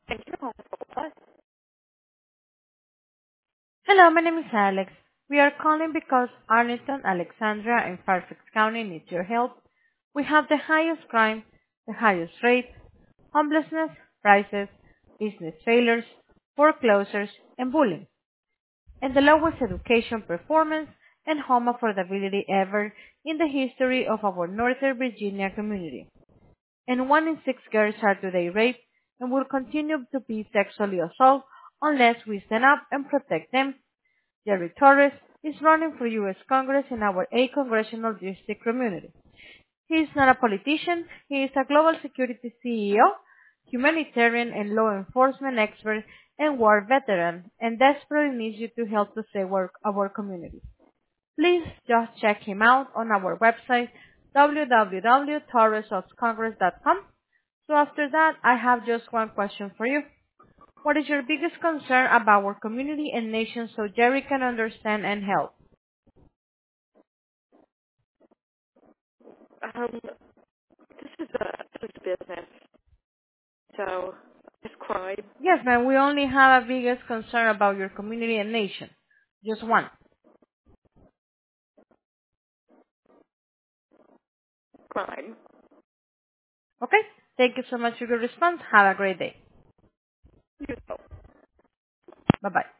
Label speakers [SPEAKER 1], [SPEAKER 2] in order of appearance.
[SPEAKER 1] Thank you for calling Focal Plus.
[SPEAKER 2] Hello, my name is Alex. We are calling because Arlington, Alexandria, and Fairfax County needs your help. We have the highest crime, the highest rate, homelessness, prices, business failures, foreclosures, and bullying, and the lowest education performance and home affordability ever in the history of our Northern Virginia community. And 1 in 6 girls are today raped and will continue to be sexually assaulted unless we stand up and protect them. Jerry Torres is running for U.S. Congress in our 8 congressional district community. He is not a politician, he is a global security CEO, humanitarian and law enforcement expert, and war veteran, and desperately needs you to help to save our community. Please just check him out on our website, www.torresofcongress.com. So after that, I have just one question for you. What is your biggest concern about our community and nation so Jerry can understand and help?
[SPEAKER 1] This is business, so it's crime.
[SPEAKER 2] Yes, ma'am, we only have a biggest concern about your community and nation. Just one.
[SPEAKER 1] Crime.
[SPEAKER 2] Okay? Thank you so much for your response. Have a great day.
[SPEAKER 1] You know.
[SPEAKER 2] Bye-bye.